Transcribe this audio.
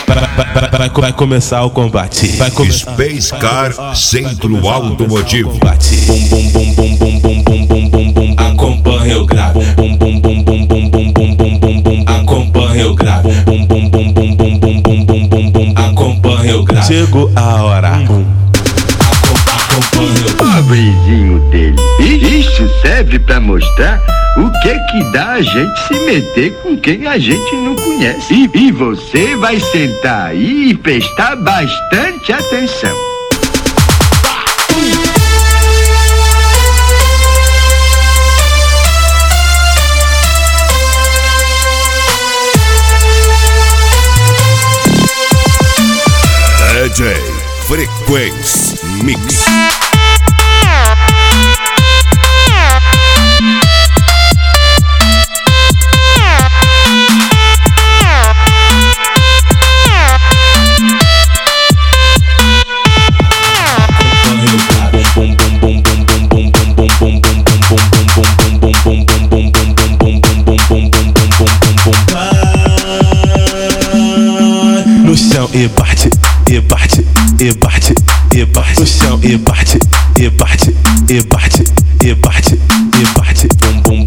Vai começar o combate. Vai começar. Space Car Centro Automotivo. Bum bum bum bum bum bum bum bum bum bum. Acompanha o grave. Bum bum bum bum bum bum bum bum bum bum. Acompanha o grave. Bum bum bum bum bum bum bum bum bum bum. Acompanha o grave. Chegou a hora. Pobrezinho dele. E isso serve pra mostrar o que dá a gente se meter com quem a gente não conhece. E você vai sentar aí e prestar bastante atenção. DJ Frequência Mix. No chão e bate, e bate, e bate, e bate. No chão e bate, e bate, e bate, e bate, e bate. Bum bum